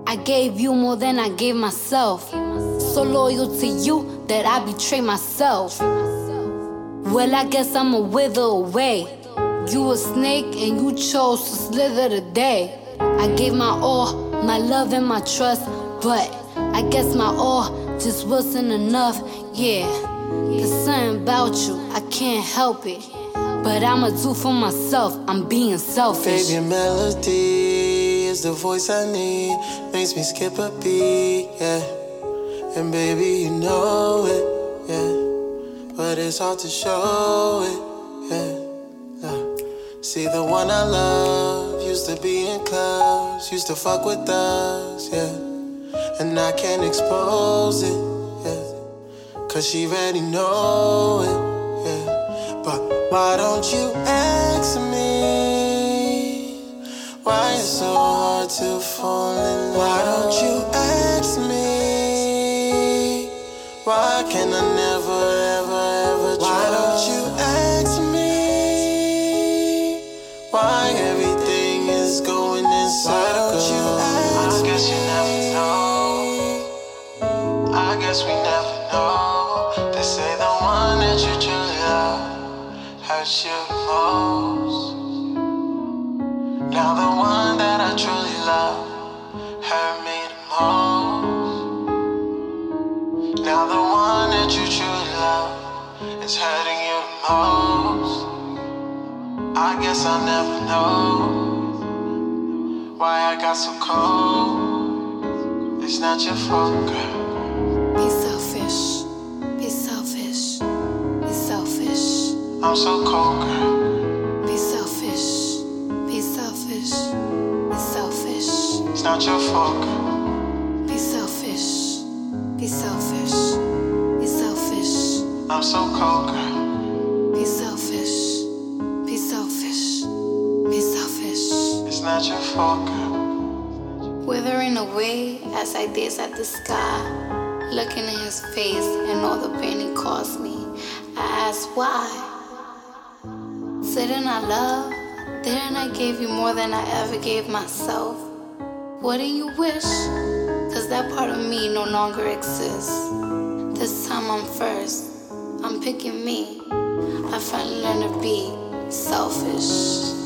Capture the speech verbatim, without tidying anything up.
I gave you more than I gave myself. So loyal to you that I betray myself. Well, I guess I'ma wither away. You a snake and you chose to slither today. I gave my all, my love and my trust, but I guess my all just wasn't enough. Yeah, there's something about you, I can't help it, but I'ma do for myself, I'm being selfish. Baby, melody is the voice I need, makes me skip a beat, yeah. And baby, you know it, yeah, but it's hard to show it, yeah. See, the one I love used to be in clubs, used to fuck with us, yeah. And I can't expose it, yeah, cause she already know it, yeah. But why don't you ask me why it's so hard to fall in love? Why don't you ask me why can I never, ever, ever try? Why don't you ask me why everything is going in circles? Why don't you ask I guess you never know. I guess we never know. They say the one that you truly love hurts you the most. Now the one that I truly love hurt me the most. Now the one that you truly love is hurting you the most. I guess I'll never know why I got so cold. It's not your fault, girl. Be selfish, be selfish, be selfish. I'm so cold, girl. Be selfish, be selfish, be selfish. It's not your fault, girl. Be selfish, be selfish, be selfish. I'm so cold, girl. Be selfish. Be selfish, be selfish. It's not your fault, girl. Withering away as I gaze at the sky, looking in his face and all the pain he caused me, I ask why. Didn't I love? Didn't I give you more than I ever gave myself? Wouldn't you wish? Cause that part of me no longer exists. This time I'm first, I'm picking me. I finally learned to be selfish.